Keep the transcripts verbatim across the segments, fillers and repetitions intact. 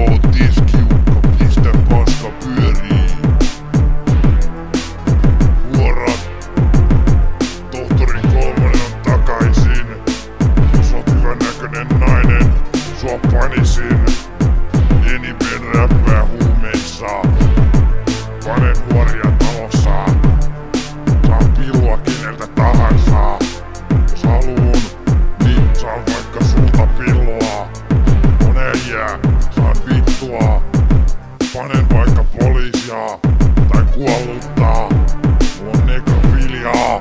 Joo, tiskiukko, pistä paska pyörii. Huorat, tohtori kolmonen on takaisin. Jos oot hyvän näköinen nainen, sua panisin. Enipen räppää huumeissa. Panen huoria talossa. Saan pilua keneltä tahansa. Jos haluun, niin saan vaikka sulta pilloa. On äijä, saan vittua. Panen vaikka poliisia tai kuolluttaa. Mulla on nekrofiliaa.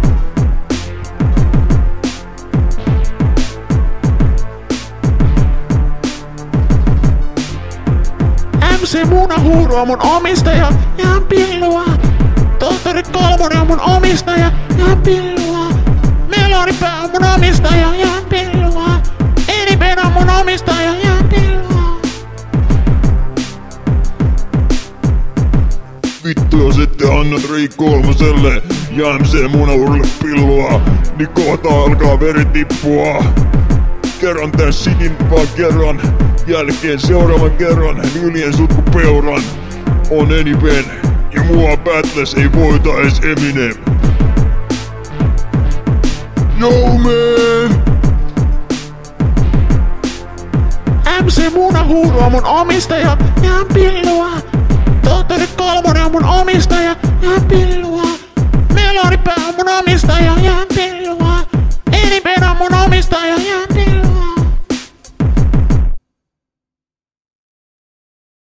M C Munahuuru on mun omistaja, jaan pillua. Tohtori Kolmonen on mun omistaja, jaan pillua. Melonipää on mun omistaja, jaan pillua. Enipen on mun omistaja, jaan pillua. Vittu jos ette anna Ri Kolmoselle ja M C Munahuurulle pillua, niin kohta alkaa veri tippua. Kerran tän sikin vaan kerran, jälkeen seuraavan kerran nyljen sut ku peuran. On Enipen ja mua Battles ei voita ees Eminem. Yo man! M C Munahuuru on mun omistaja, jaan pillua. Tohtori Kolmonen